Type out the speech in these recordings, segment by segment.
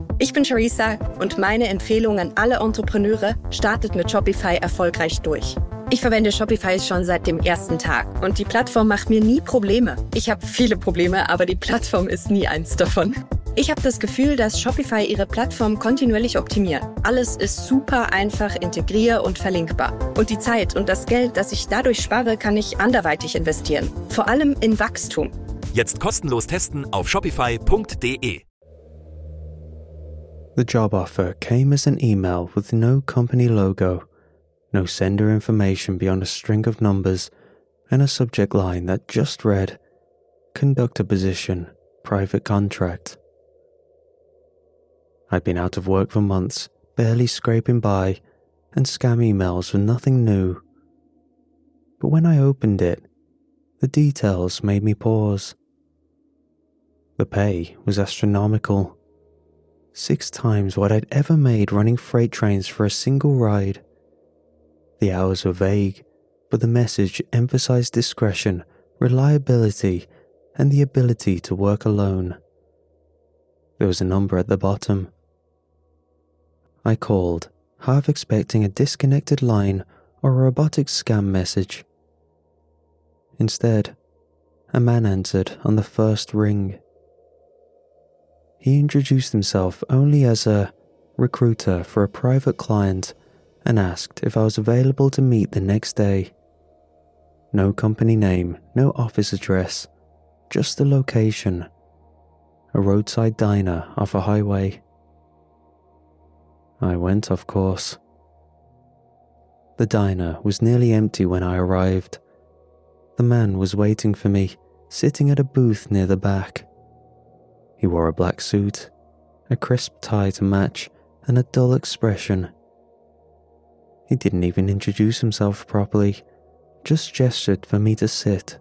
Ich bin Charissa und meine Empfehlung an alle Entrepreneure: startet mit Shopify erfolgreich durch. Ich verwende Shopify schon seit dem ersten Tag und die Plattform macht mir nie Probleme. Ich habe viele Probleme, aber die Plattform ist nie eins davon. Ich habe das Gefühl, dass Shopify ihre Plattform kontinuierlich optimiert. Alles ist super einfach integrier- und verlinkbar. Und die Zeit und das Geld, das ich dadurch spare, kann ich anderweitig investieren. Vor allem in Wachstum. Jetzt kostenlos testen auf shopify.de. The job offer came as an email with no company logo, no sender information beyond a string of numbers, and a subject line that just read, Conductor Position, Private Contract. I'd been out of work for months, barely scraping by, and scam emails were nothing new. But when I opened it, the details made me pause. The pay was astronomical. 6 times what I'd ever made running freight trains for a single ride. The hours were vague, but the message emphasized discretion, reliability, and the ability to work alone. There was a number at the bottom. I called, half expecting a disconnected line or a robotic scam message. Instead, a man answered on the first ring. He introduced himself only as a recruiter for a private client and asked if I was available to meet the next day. No company name, no office address, just the location. A roadside diner off a highway. I went, of course. The diner was nearly empty when I arrived. The man was waiting for me, sitting at a booth near the back. He wore a black suit, a crisp tie to match, and a dull expression. He didn't even introduce himself properly, just gestured for me to sit.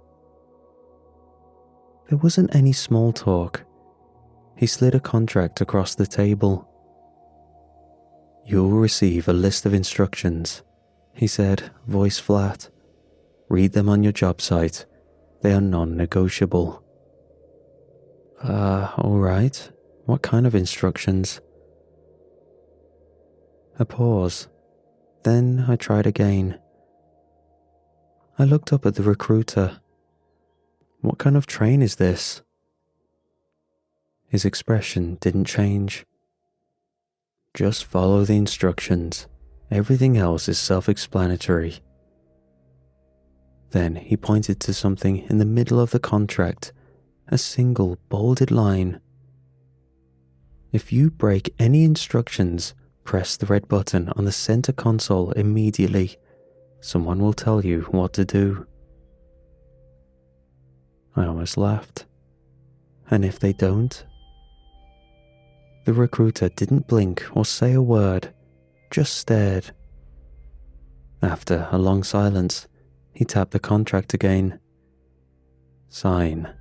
There wasn't any small talk. He slid a contract across the table. "You'll receive a list of instructions," he said, voice flat. "Read them on your job site. They are non-negotiable." All right. What kind of instructions?" A pause. Then I tried again. I looked up at the recruiter. "What kind of train is this?" His expression didn't change. "Just follow the instructions. Everything else is self-explanatory." Then he pointed to something in the middle of the contract, a single bolded line. "If you break any instructions, press the red button on the center console immediately. Someone will tell you what to do." I almost laughed. "And if they don't?" The recruiter didn't blink or say a word, just stared. After a long silence, he tapped the contract again. "Sign."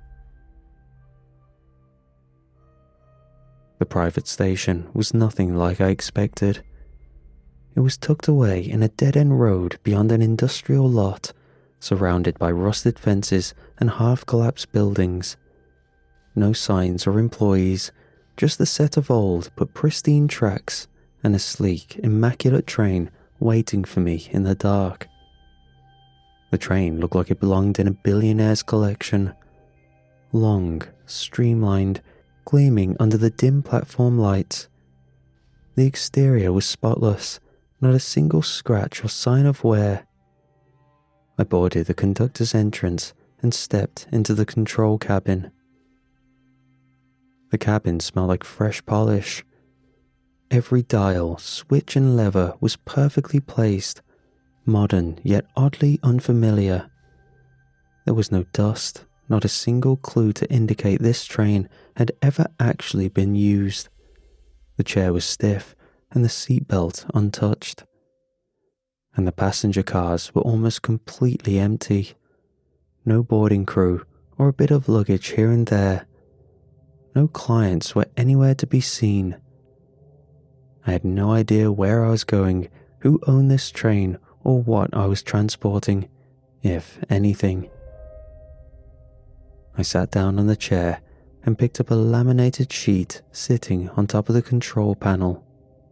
The private station was nothing like I expected. It was tucked away in a dead-end road beyond an industrial lot, surrounded by rusted fences and half-collapsed buildings. No signs or employees, just a set of old but pristine tracks and a sleek, immaculate train waiting for me in the dark. The train looked like it belonged in a billionaire's collection. Long, streamlined, gleaming under the dim platform lights. The exterior was spotless, not a single scratch or sign of wear. I boarded the conductor's entrance and stepped into the control cabin. The cabin smelled like fresh polish. Every dial, switch and lever was perfectly placed, modern yet oddly unfamiliar. There was no dust, not a single clue to indicate this train had ever actually been used. The chair was stiff and the seatbelt untouched. And the passenger cars were almost completely empty. No boarding crew or a bit of luggage here and there. No clients were anywhere to be seen. I had no idea where I was going, who owned this train, or what I was transporting, if anything. I sat down on the chair, and picked up a laminated sheet sitting on top of the control panel.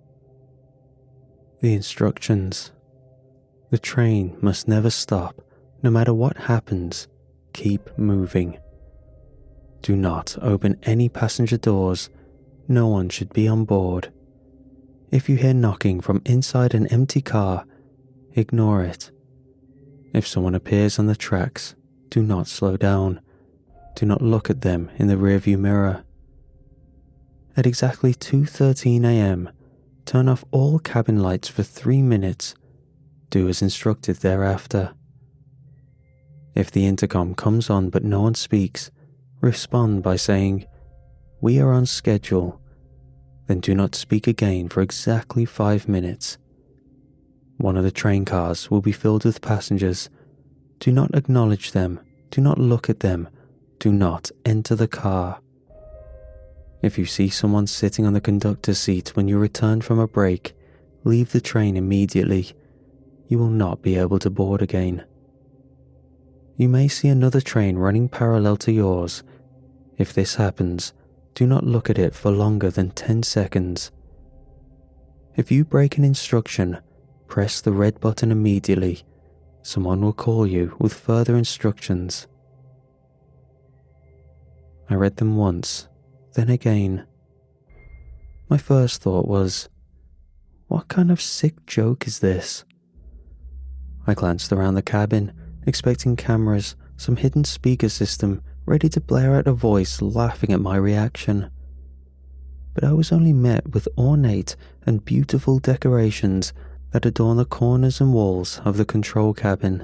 The instructions. The train must never stop. No matter what happens, keep moving. Do not open any passenger doors. No one should be on board. If you hear knocking from inside an empty car, ignore it. If someone appears on the tracks, do not slow down. Do not look at them in the rearview mirror. At exactly 2:13 a.m., turn off all cabin lights for 3 minutes. Do as instructed thereafter. If the intercom comes on but no one speaks, respond by saying, "We are on schedule." Then do not speak again for exactly 5 minutes. One of the train cars will be filled with passengers. Do not acknowledge them. Do not look at them. Do not enter the car. If you see someone sitting on the conductor's seat when you return from a break, leave the train immediately. You will not be able to board again. You may see another train running parallel to yours. If this happens, do not look at it for longer than 10 seconds. If you break an instruction, press the red button immediately. Someone will call you with further instructions. I read them once, then again. My first thought was, what kind of sick joke is this? I glanced around the cabin, expecting cameras, some hidden speaker system ready to blare out a voice laughing at my reaction. But I was only met with ornate and beautiful decorations that adorn the corners and walls of the control cabin.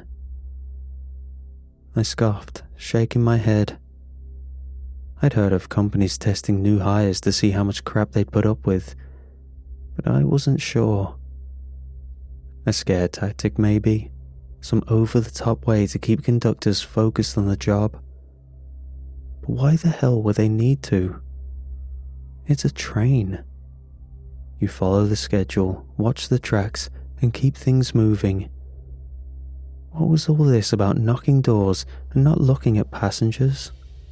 I scoffed, shaking my head. I'd heard of companies testing new hires to see how much crap they'd put up with, but I wasn't sure. A scare tactic maybe, some over-the-top way to keep conductors focused on the job. But why the hell would they need to? It's a train. You follow the schedule, watch the tracks, and keep things moving. What was all this about knocking doors and not looking at passengers?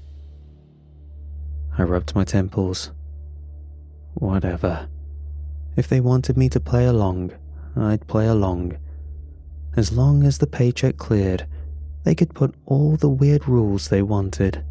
I rubbed my temples. Whatever. If they wanted me to play along, I'd play along. As long as the paycheck cleared, they could put all the weird rules they wanted.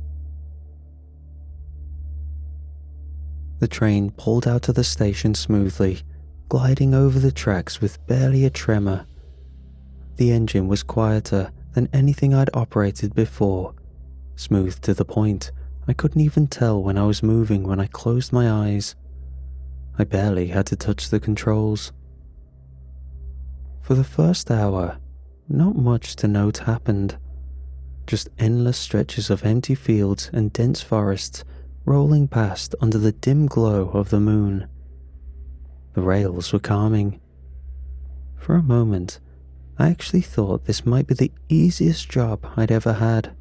The train pulled out of the station smoothly, gliding over the tracks with barely a tremor. The engine was quieter than anything I'd operated before, smooth to the point I couldn't even tell when I was moving when I closed my eyes. I barely had to touch the controls. For the first hour, not much to note happened. Just endless stretches of empty fields and dense forests rolling past under the dim glow of the moon. The rails were calming. For a moment, I actually thought this might be the easiest job I'd ever had.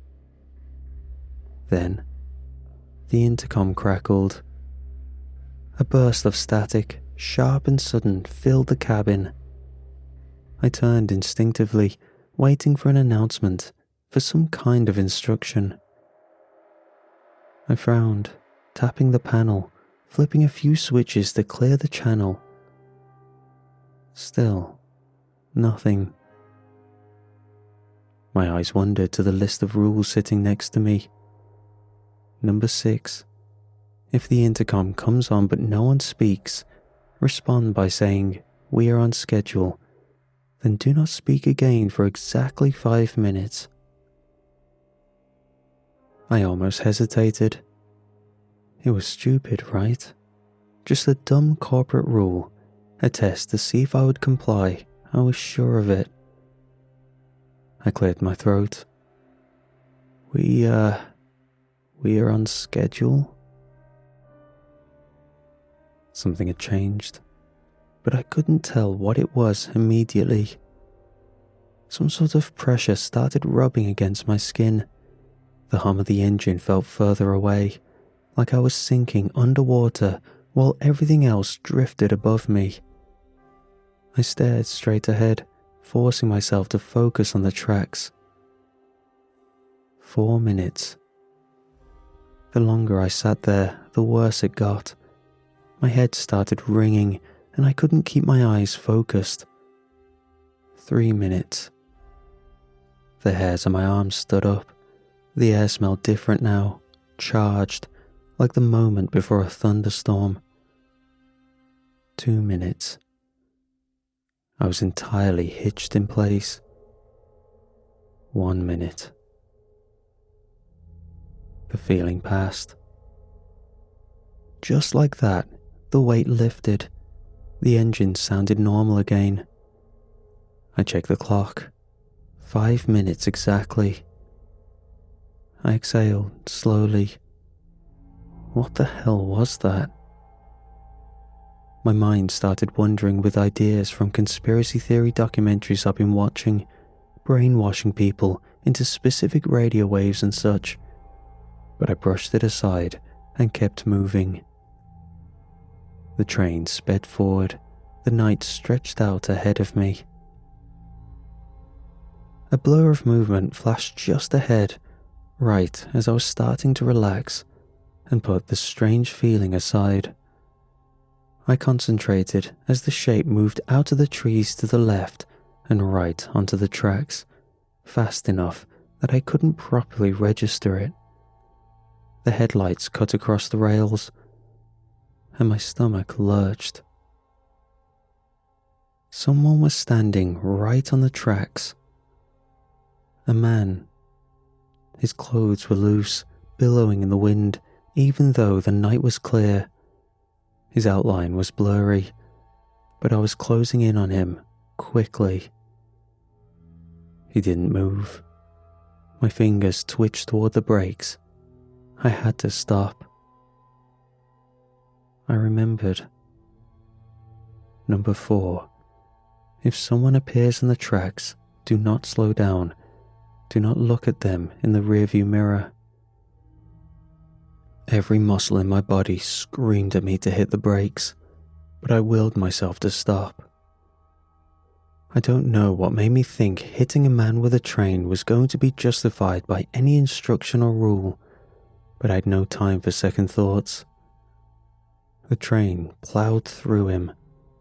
Then, the intercom crackled. A burst of static, sharp and sudden, filled the cabin. I turned instinctively, waiting for an announcement, for some kind of instruction. I frowned, tapping the panel, flipping a few switches to clear the channel. Still, nothing. My eyes wandered to the list of rules sitting next to me. Number 6. If the intercom comes on but no one speaks, respond by saying, "We are on schedule." Then do not speak again for exactly 5 minutes. I almost hesitated. It was stupid, right? Just a dumb corporate rule, a test to see if I would comply. I was sure of it. I cleared my throat. We are on schedule? Something had changed, but I couldn't tell what it was immediately. Some sort of pressure started rubbing against my skin. The hum of the engine felt further away, like I was sinking underwater while everything else drifted above me. I stared straight ahead, forcing myself to focus on the tracks. 4 minutes. The longer I sat there, the worse it got. My head started ringing and I couldn't keep my eyes focused. 3 minutes. The hairs on my arms stood up. The air smelled different now, charged, like the moment before a thunderstorm. 2 minutes. I was entirely hitched in place. 1 minute. The feeling passed. Just like that, the weight lifted. The engine sounded normal again. I checked the clock. 5 minutes exactly. I exhaled slowly. What the hell was that? My mind started wandering with ideas from conspiracy theory documentaries I've been watching, brainwashing people into specific radio waves and such. But I brushed it aside and kept moving. The train sped forward. The night stretched out ahead of me. A blur of movement flashed just ahead, right as I was starting to relax and put the strange feeling aside. I concentrated as the shape moved out of the trees to the left and right onto the tracks, fast enough that I couldn't properly register it. The headlights cut across the rails, and my stomach lurched. Someone was standing right on the tracks. A man. His clothes were loose, billowing in the wind, even though the night was clear. His outline was blurry, but I was closing in on him quickly. He didn't move. My fingers twitched toward the brakes. I had to stop. I remembered. Number 4. If someone appears on the tracks, do not slow down. Do not look at them in the rearview mirror. Every muscle in my body screamed at me to hit the brakes, but I willed myself to stop. I don't know what made me think hitting a man with a train was going to be justified by any instruction or rule, but I had no time for second thoughts. The train plowed through him.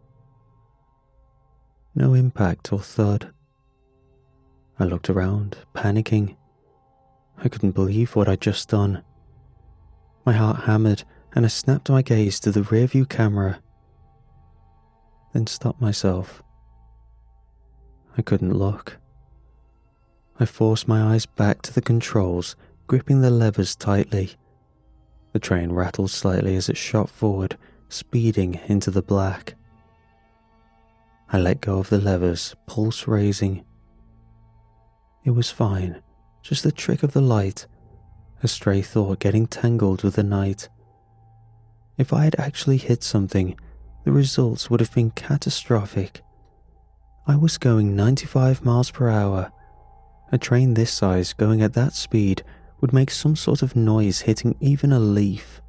No impact or thud. I looked around, panicking. I couldn't believe what I'd just done. My heart hammered and I snapped my gaze to the rearview camera, then stopped myself. I couldn't look. I forced my eyes back to the controls, gripping the levers tightly. The train rattled slightly as it shot forward, speeding into the black. I let go of the levers, pulse raising. It was fine, just the trick of the light, a stray thought getting tangled with the night. If I had actually hit something, the results would have been catastrophic. I was going 95 miles per hour. A train this size going at that speed would make some sort of noise hitting even a leaf.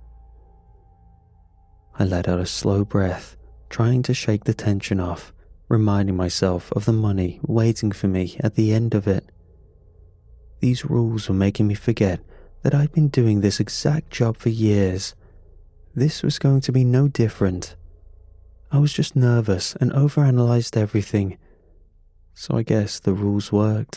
I let out a slow breath, trying to shake the tension off, reminding myself of the money waiting for me at the end of it. These rules were making me forget that I'd been doing this exact job for years. This was going to be no different. I was just nervous and overanalyzed everything, so I guess the rules worked.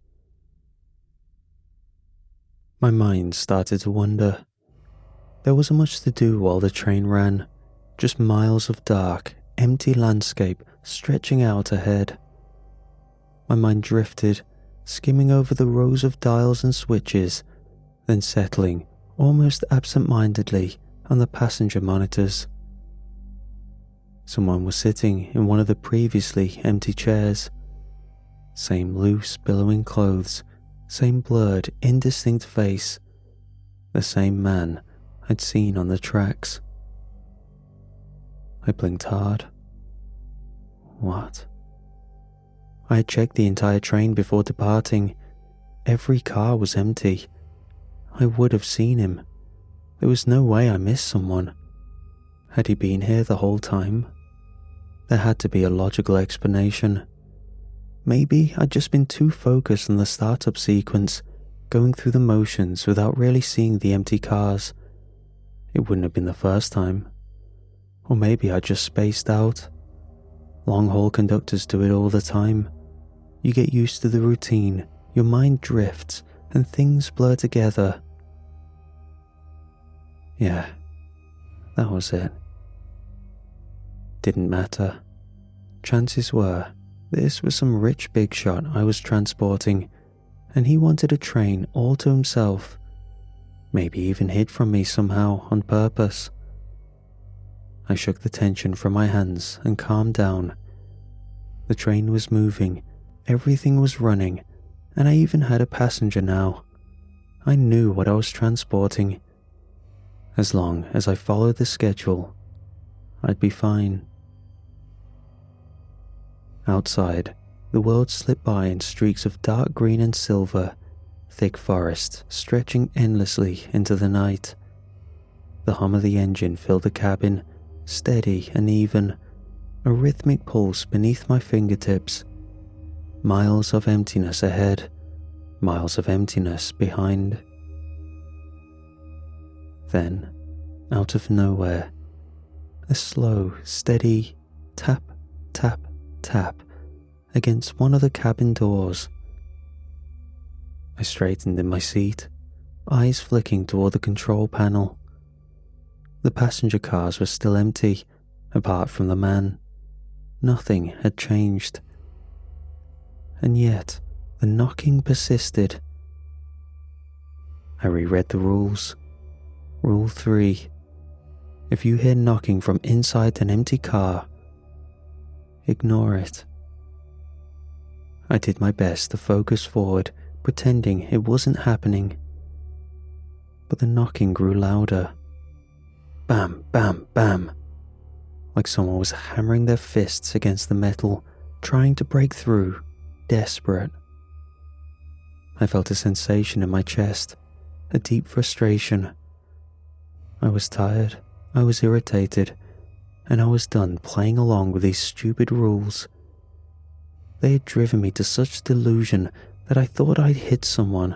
My mind started to wander. There wasn't much to do while the train ran, just miles of dark, empty landscape stretching out ahead. My mind drifted, skimming over the rows of dials and switches, then settling, almost absent-mindedly, on the passenger monitors. Someone was sitting in one of the previously empty chairs. Same loose, billowing clothes, same blurred, indistinct face, the same man I'd seen on the tracks. I blinked hard. What? I had checked the entire train before departing. Every car was empty. I would have seen him. There was no way I missed someone. Had he been here the whole time? There had to be a logical explanation. Maybe I'd just been too focused on the startup sequence, going through the motions without really seeing the empty cars. It wouldn't have been the first time. Or maybe I just spaced out. Long-haul conductors do it all the time. You get used to the routine, your mind drifts, and things blur together. Yeah, that was it. Didn't matter. Chances were, this was some rich big shot I was transporting, and he wanted a train all to himself. Maybe even hid from me somehow on purpose. I shook the tension from my hands and calmed down. The train was moving, everything was running, and I even had a passenger now. I knew what I was transporting. As long as I followed the schedule, I'd be fine. Outside, the world slipped by in streaks of dark green and silver, thick forest stretching endlessly into the night. The hum of the engine filled the cabin, steady and even, a rhythmic pulse beneath my fingertips. Miles of emptiness ahead, miles of emptiness behind. Then, out of nowhere, a slow, steady tap, tap, tap against one of the cabin doors. I straightened in my seat, eyes flicking toward the control panel. The passenger cars were still empty, apart from the man. Nothing had changed. And yet, the knocking persisted. I reread the rules. Rule 3. If you hear knocking from inside an empty car, ignore it. I did my best to focus forward, pretending it wasn't happening. But the knocking grew louder. Bam, bam, bam. Like someone was hammering their fists against the metal, trying to break through, desperate. I felt a sensation in my chest, a deep frustration. I was tired, I was irritated, and I was done playing along with these stupid rules. They had driven me to such delusion that I thought I'd hit someone.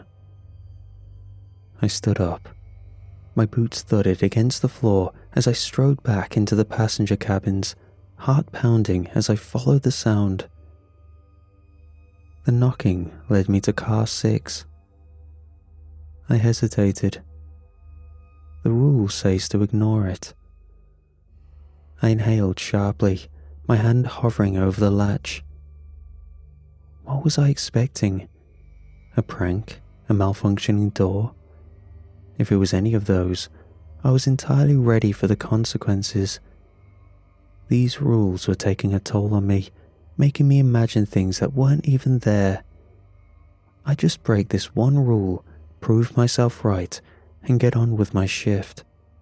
I stood up. My boots thudded against the floor as I strode back into the passenger cabins, heart pounding as I followed the sound. The knocking led me to car 6. I hesitated. The rule says to ignore it. I inhaled sharply, my hand hovering over the latch. What was I expecting? A prank? A malfunctioning door? If it was any of those, I was entirely ready for the consequences. These rules were taking a toll on me, making me imagine things that weren't even there. I just break this one rule, prove myself right, and get on with my shift.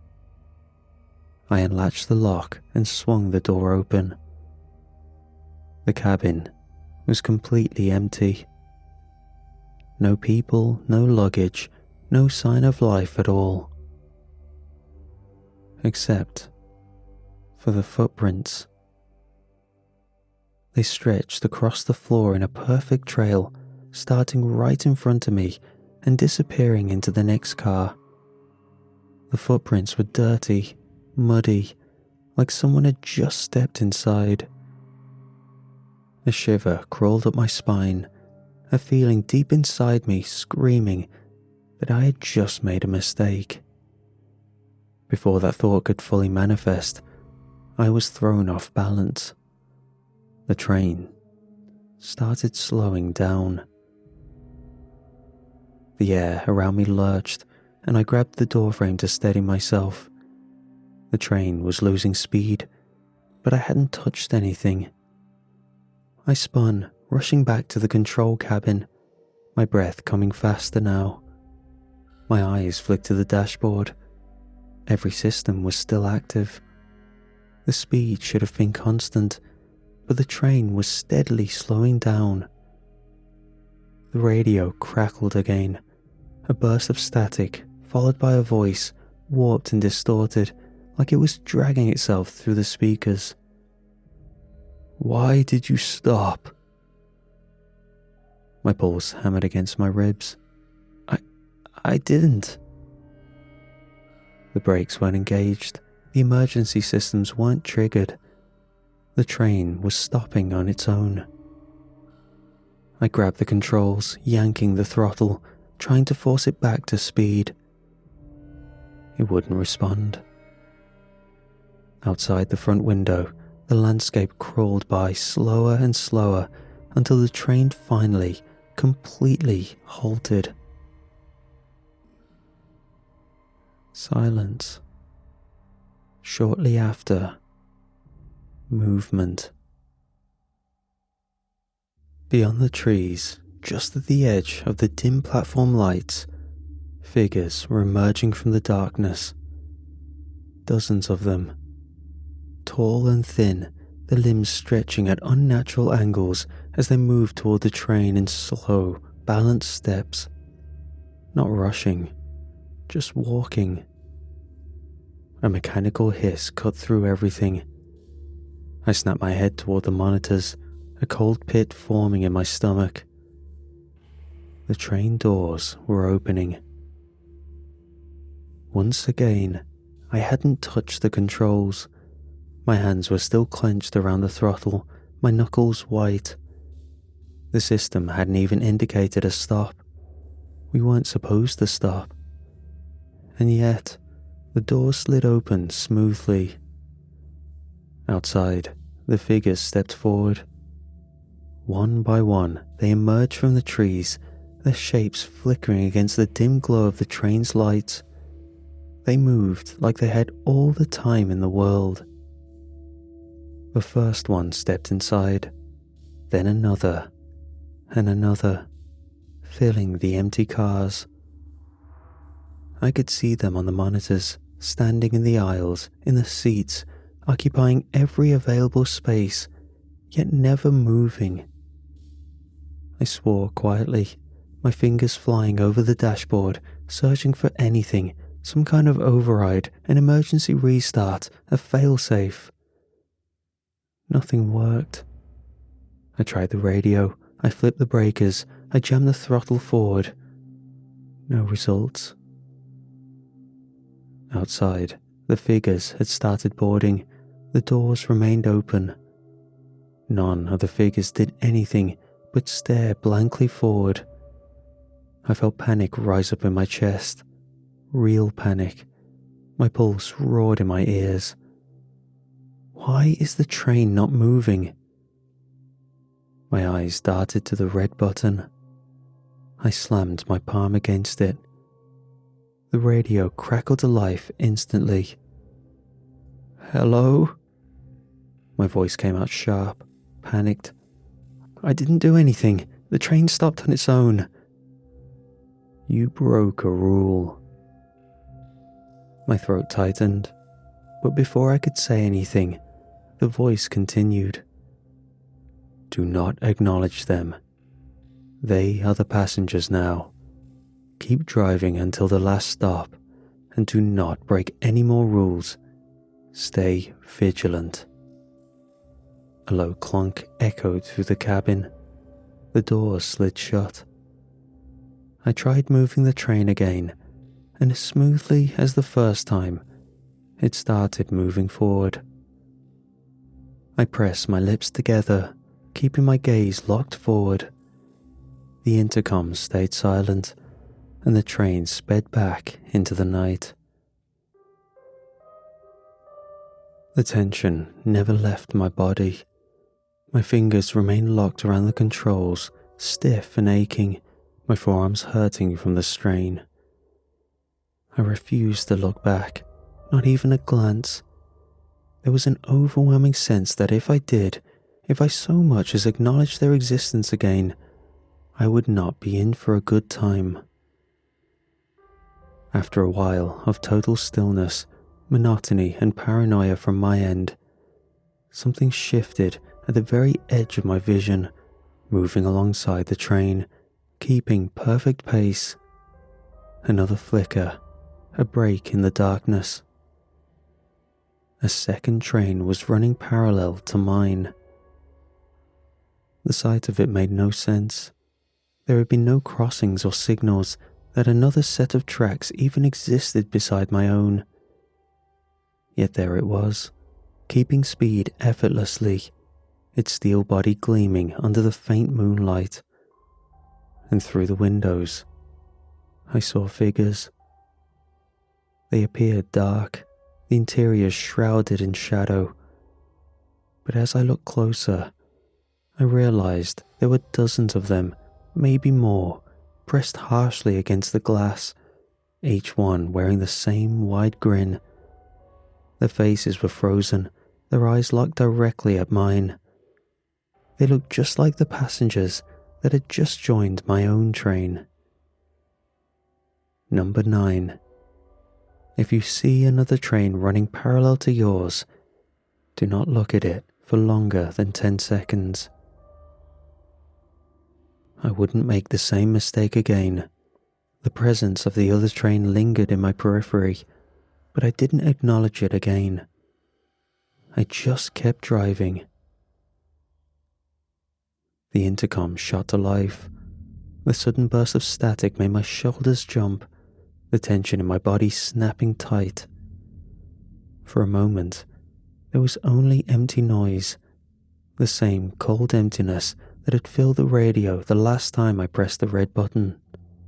I unlatched the lock and swung the door open. The cabin was completely empty. No people, no luggage, no sign of life at all. Except for the footprints. They stretched across the floor in a perfect trail, starting right in front of me and disappearing into the next car. The footprints were dirty, muddy, like someone had just stepped inside. A shiver crawled up my spine, a feeling deep inside me screaming that I had just made a mistake. Before that thought could fully manifest, I was thrown off balance. The train started slowing down. The air around me lurched, and I grabbed the doorframe to steady myself. The train was losing speed, but I hadn't touched anything. I spun, rushing back to the control cabin, my breath coming faster now. My eyes flicked to the dashboard. Every system was still active. The speed should have been constant, but the train was steadily slowing down. The radio crackled again, a burst of static followed by a voice, warped and distorted, like it was dragging itself through the speakers. "Why did you stop?" My pulse hammered against my ribs. I didn't. The brakes weren't engaged. The emergency systems weren't triggered. The train was stopping on its own. I grabbed the controls, yanking the throttle, trying to force it back to speed. It wouldn't respond. Outside the front window, the landscape crawled by slower and slower until the train finally, completely halted. Silence. Shortly after, movement. Beyond the trees, just at the edge of the dim platform lights, figures were emerging from the darkness. Dozens of them. Tall and thin, the limbs stretching at unnatural angles as they moved toward the train in slow, balanced steps. Not rushing, just walking. A mechanical hiss cut through everything. I snapped my head toward the monitors, a cold pit forming in my stomach. The train doors were opening. Once again, I hadn't touched the controls. My hands were still clenched around the throttle, my knuckles white. The system hadn't even indicated a stop. We weren't supposed to stop. And yet, the door slid open smoothly. Outside, the figures stepped forward. One by one, they emerged from the trees, their shapes flickering against the dim glow of the train's lights. They moved like they had all the time in the world. The first one stepped inside, then another, and another, filling the empty cars. I could see them on the monitors, standing in the aisles, in the seats, occupying every available space, yet never moving. I swore quietly, my fingers flying over the dashboard, searching for anything, some kind of override, an emergency restart, a failsafe. Nothing worked. I tried the radio, I flipped the breakers, I jammed the throttle forward. No results. Outside, the figures had started boarding. The doors remained open. None of the figures did anything but stare blankly forward. I felt panic rise up in my chest. Real panic. My pulse roared in my ears. Why is the train not moving? My eyes darted to the red button. I slammed my palm against it. The radio crackled to life instantly. Hello? My voice came out sharp, panicked. I didn't do anything. The train stopped on its own. You broke a rule. My throat tightened, but before I could say anything, the voice continued. Do not acknowledge them. They are the passengers now. Keep driving until the last stop, and do not break any more rules. Stay vigilant. A low clunk echoed through the cabin. The door slid shut. I tried moving the train again, and as smoothly as the first time, it started moving forward. I pressed my lips together, keeping my gaze locked forward. The intercom stayed silent, and the train sped back into the night. The tension never left my body. My fingers remained locked around the controls, stiff and aching, my forearms hurting from the strain. I refused to look back, not even a glance. There was an overwhelming sense that if I did, if I so much as acknowledged their existence again, I would not be in for a good time. After a while of total stillness, monotony and paranoia from my end, something shifted at the very edge of my vision, moving alongside the train, keeping perfect pace. Another flicker, a break in the darkness. A second train was running parallel to mine. The sight of it made no sense. There had been no crossings or signals. that another set of tracks even existed beside my own. Yet there it was, keeping speed effortlessly, its steel body gleaming under the faint moonlight. And through the windows, I saw figures. They appeared dark, the interior shrouded in shadow. But as I looked closer, I realized there were dozens of them, maybe more, pressed harshly against the glass, each one wearing the same wide grin. Their faces were frozen, their eyes locked directly at mine. They looked just like the passengers that had just joined my own train. Number 9. If you see another train running parallel to yours, do not look at it for longer than 10 seconds. I wouldn't make the same mistake again. The presence of the other train lingered in my periphery, but I didn't acknowledge it again. I just kept driving. The intercom shot to life. The sudden burst of static made my shoulders jump, the tension in my body snapping tight. For a moment, there was only empty noise, the same cold emptiness that had filled the radio the last time I pressed the red button.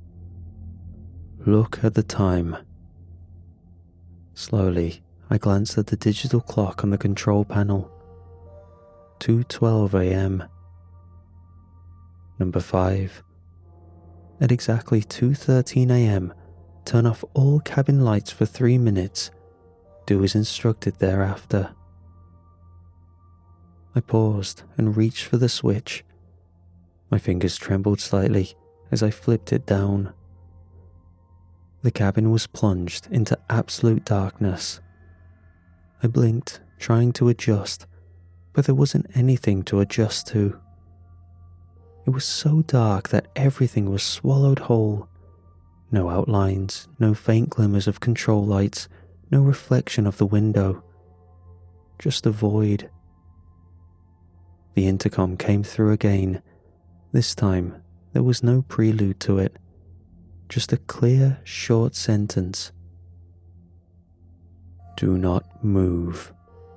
Look at the time. Slowly, I glanced at the digital clock on the control panel. 2:12 a.m. Number 5. At exactly 2:13 a.m., turn off all cabin lights for 3 minutes. Do as instructed thereafter. I paused and reached for the switch. My fingers trembled slightly as I flipped it down. The cabin was plunged into absolute darkness. I blinked, trying to adjust, but there wasn't anything to adjust to. It was so dark that everything was swallowed whole. No outlines, no faint glimmers of control lights, no reflection of the window. Just a void. The intercom came through again. This time, there was no prelude to it. Just a clear, short sentence. Do not move.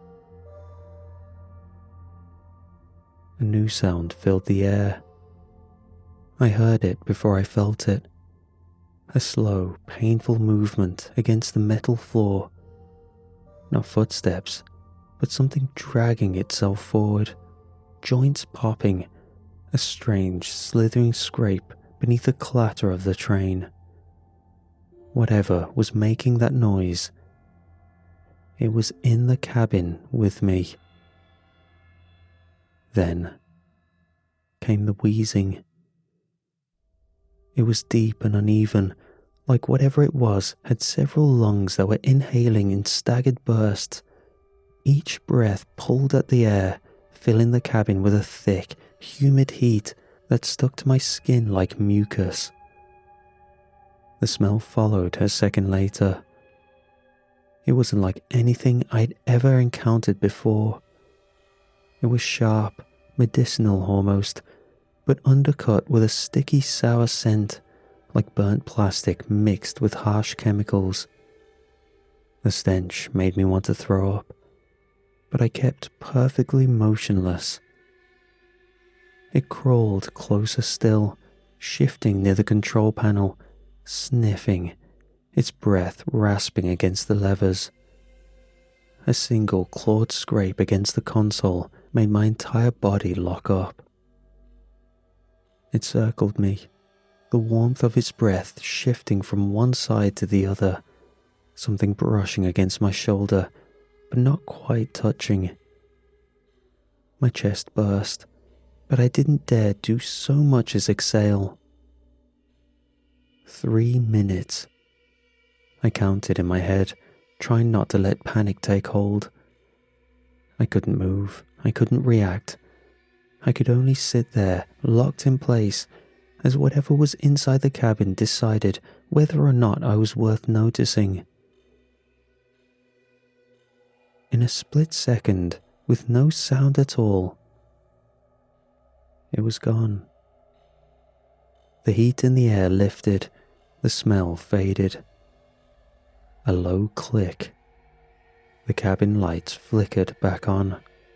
A new sound filled the air. I heard it before I felt it. A slow, painful movement against the metal floor. Not footsteps, but something dragging itself forward, joints popping, a strange, slithering scrape beneath the clatter of the train. Whatever was making that noise, it was in the cabin with me. Then came the wheezing. It was deep and uneven, like whatever it was had several lungs that were inhaling in staggered bursts. Each breath pulled at the air, filling the cabin with a thick, humid heat that stuck to my skin like mucus. The smell followed a second later. It wasn't like anything I'd ever encountered before. It was sharp, medicinal almost, but undercut with a sticky sour scent, like burnt plastic mixed with harsh chemicals. The stench made me want to throw up, but I kept perfectly motionless. It crawled closer still, shifting near the control panel, sniffing, its breath rasping against the levers. A single clawed scrape against the console made my entire body lock up. It circled me, the warmth of its breath shifting from one side to the other, something brushing against my shoulder, but not quite touching. My chest burst, but I didn't dare do so much as exhale. 3 minutes. I counted in my head, trying not to let panic take hold. I couldn't move, I couldn't react. I could only sit there, locked in place, as whatever was inside the cabin decided whether or not I was worth noticing. In a split second, with no sound at all, it was gone. The heat in the air lifted, The smell faded. A low click. The cabin lights flickered back on.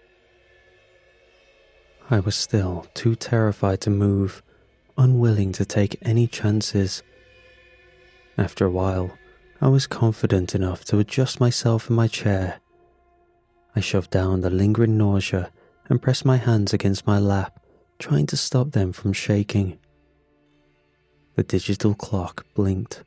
I was still too terrified to move, unwilling to take any chances. After a while, I was confident enough to adjust myself in my chair. I shoved down the lingering nausea and pressed my hands against my lap, trying to stop them from shaking. The digital clock blinked.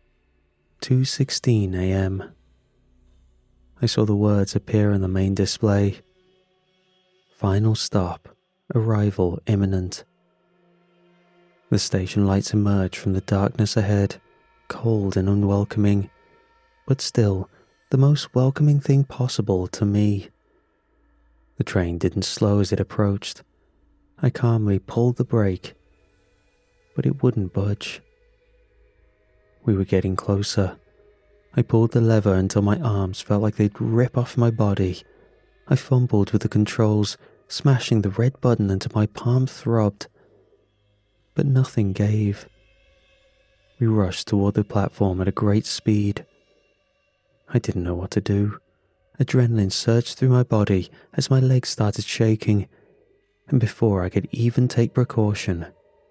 2:16 a.m. I saw the words appear on the main display. Final stop. Arrival imminent. The station lights emerged from the darkness ahead, cold and unwelcoming, but still the most welcoming thing possible to me. The train didn't slow as it approached. I calmly pulled the brake, but it wouldn't budge. We were getting closer. I pulled the lever until my arms felt like they'd rip off my body. I fumbled with the controls, smashing the red button until my palm throbbed. But nothing gave. We rushed toward the platform at a great speed. I didn't know what to do. Adrenaline surged through my body as my legs started shaking, and before I could even take precaution,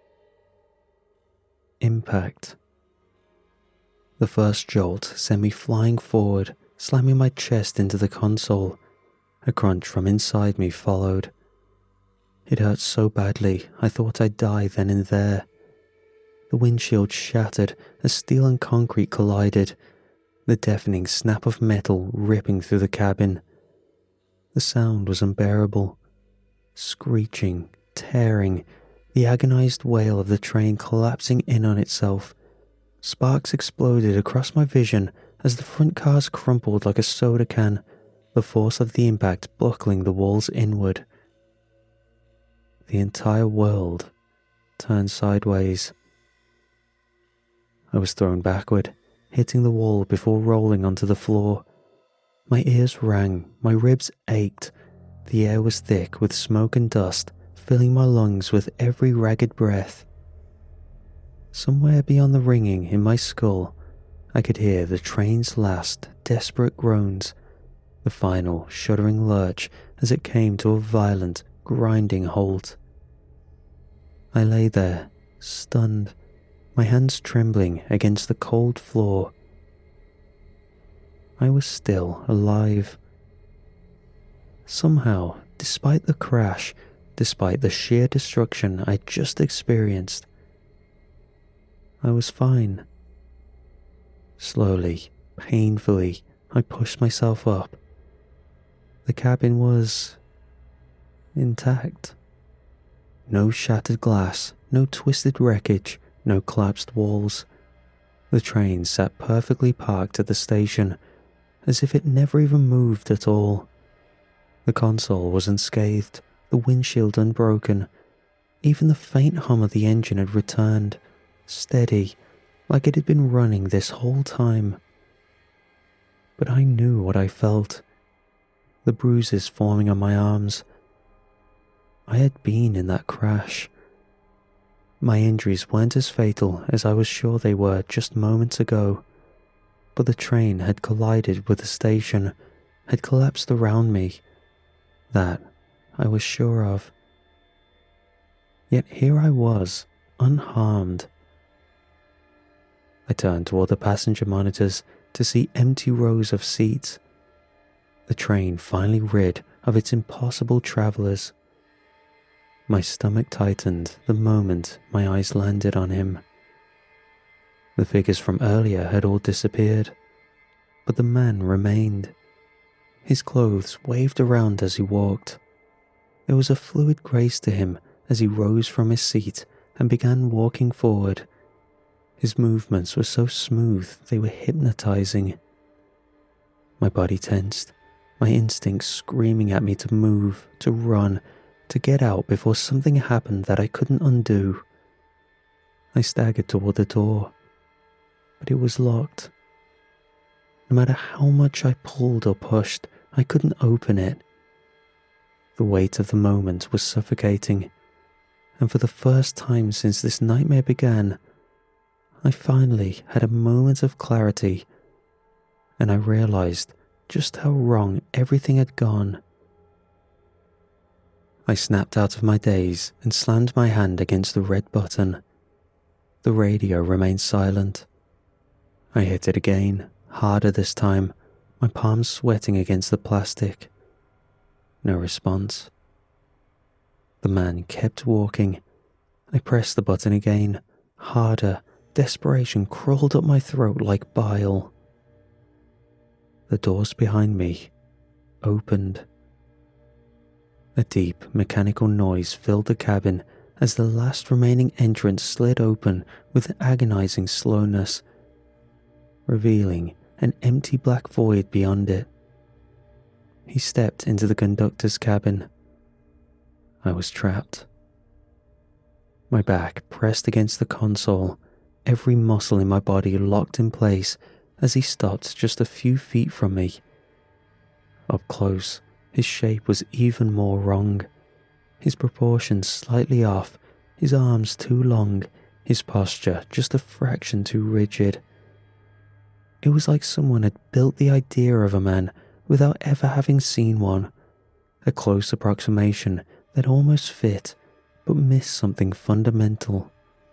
impact. The first jolt sent me flying forward, slamming my chest into the console. A crunch from inside me followed. It hurt so badly, I thought I'd die then and there. The windshield shattered as steel and concrete collided, the deafening snap of metal ripping through the cabin. The sound was unbearable. Screeching, tearing, the agonized wail of the train collapsing in on itself. Sparks exploded across my vision as the front cars crumpled like a soda can, the force of the impact buckling the walls inward. The entire world turned sideways. I was thrown backward, hitting the wall before rolling onto the floor. My ears rang, my ribs ached. The air was thick with smoke and dust, filling my lungs with every ragged breath. Somewhere beyond the ringing in my skull, I could hear the train's last desperate groans, the final shuddering lurch as it came to a violent, grinding halt. I lay there, stunned, my hands trembling against the cold floor. I was still alive. Somehow, despite the crash, despite the sheer destruction I'd just experienced, I was fine. Slowly, painfully, I pushed myself up. The cabin was intact. No shattered glass, no twisted wreckage, no collapsed walls. The train sat perfectly parked at the station, as if it never even moved at all. The console was unscathed, the windshield unbroken. Even the faint hum of the engine had returned, steady, like it had been running this whole time. But I knew what I felt. The bruises forming on my arms. I had been in that crash. My injuries weren't as fatal as I was sure they were just moments ago, but the train had collided with the station, had collapsed around me. That I was sure of. Yet here I was, unharmed. I turned toward the passenger monitors to see empty rows of seats. The train finally rid of its impossible travelers. My stomach tightened the moment my eyes landed on him. The figures from earlier had all disappeared, but the man remained. His clothes waved around as he walked. There was a fluid grace to him as he rose from his seat and began walking forward. His movements were so smooth they were hypnotizing. My body tensed, my instincts screaming at me to move, to run, to get out before something happened that I couldn't undo. I staggered toward the door, but it was locked. No matter how much I pulled or pushed, I couldn't open it. The weight of the moment was suffocating, and for the first time since this nightmare began, I finally had a moment of clarity, and I realized just how wrong everything had gone. I snapped out of my daze and slammed my hand against the red button. The radio remained silent. I hit it again, harder this time, my palms sweating against the plastic. No response. The man kept walking. I pressed the button again, harder. Desperation crawled up my throat like bile. The doors behind me opened. A deep mechanical noise filled the cabin as the last remaining entrance slid open with agonizing slowness, revealing an empty black void beyond it. He stepped into the conductor's cabin. I was trapped. My back pressed against the console, every muscle in my body locked in place as he stopped just a few feet from me. Up close, his shape was even more wrong. His proportions slightly off, his arms too long, his posture just a fraction too rigid. It was like someone had built the idea of a man without ever having seen one, a close approximation that almost fit, but missed something fundamental.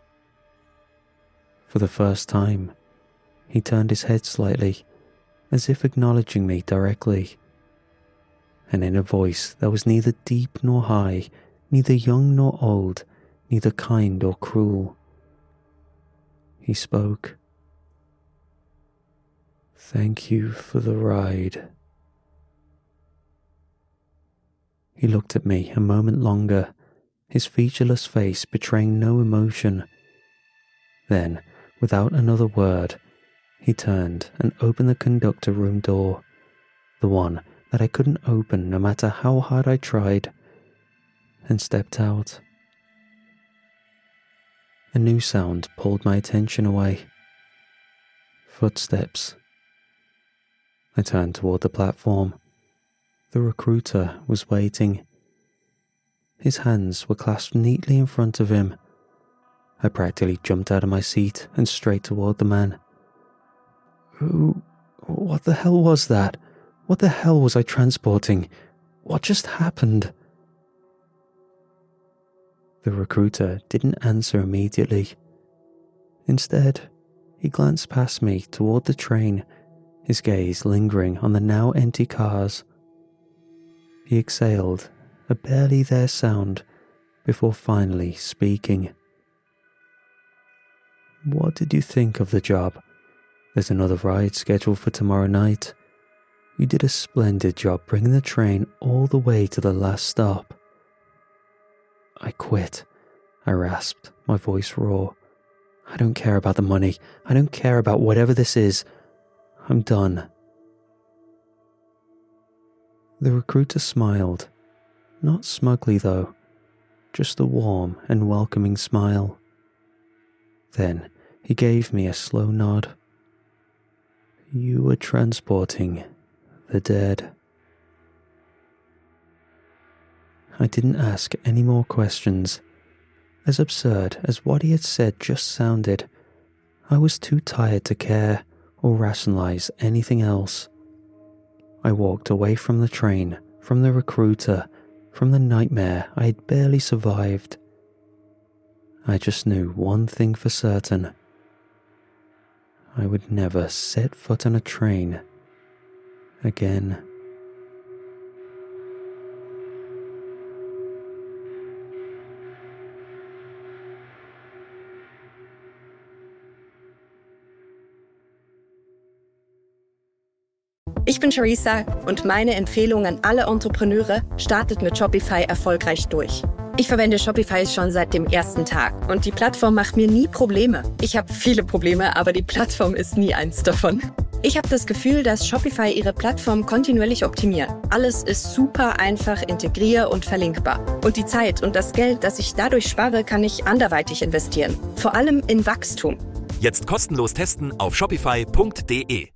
For the first time, he turned his head slightly, as if acknowledging me directly. And in a voice that was neither deep nor high, neither young nor old, neither kind or cruel, he spoke. "Thank you for the ride." He looked at me a moment longer, his featureless face betraying no emotion. Then, without another word, he turned and opened the conductor room door, the one that I couldn't open no matter how hard I tried, and stepped out. A new sound pulled my attention away. Footsteps. I turned toward the platform. The recruiter was waiting. His hands were clasped neatly in front of him. I practically jumped out of my seat and straight toward the man. What the hell was that? What the hell was I transporting? What just happened? The recruiter didn't answer immediately. Instead, he glanced past me toward the train, his gaze lingering on the now empty cars. He exhaled a barely there sound before finally speaking. "What did you think of the job? There's another ride scheduled for tomorrow night. You did a splendid job bringing the train all the way to the last stop." "I quit," I rasped, my voice raw. "I don't care about the money. I don't care about whatever this is. I'm done." The recruiter smiled, not smugly though, just a warm and welcoming smile. Then he gave me a slow nod. "You were transporting the dead." I didn't ask any more questions. As absurd as what he had said just sounded, I was too tired to care or rationalize anything else. I walked away from the train, from the recruiter, from the nightmare I had barely survived. I just knew one thing for certain. I would never set foot on a train again. Ich bin Charissa und meine Empfehlung an alle Entrepreneure: startet mit Shopify erfolgreich durch. Ich verwende Shopify schon seit dem ersten Tag und die Plattform macht mir nie Probleme. Ich habe viele Probleme, aber die Plattform ist nie eins davon. Ich habe das Gefühl, dass Shopify ihre Plattform kontinuierlich optimiert. Alles ist super einfach integrier- und verlinkbar. Und die Zeit und das Geld, das ich dadurch spare, kann ich anderweitig investieren. Vor allem in Wachstum. Jetzt kostenlos testen auf shopify.de.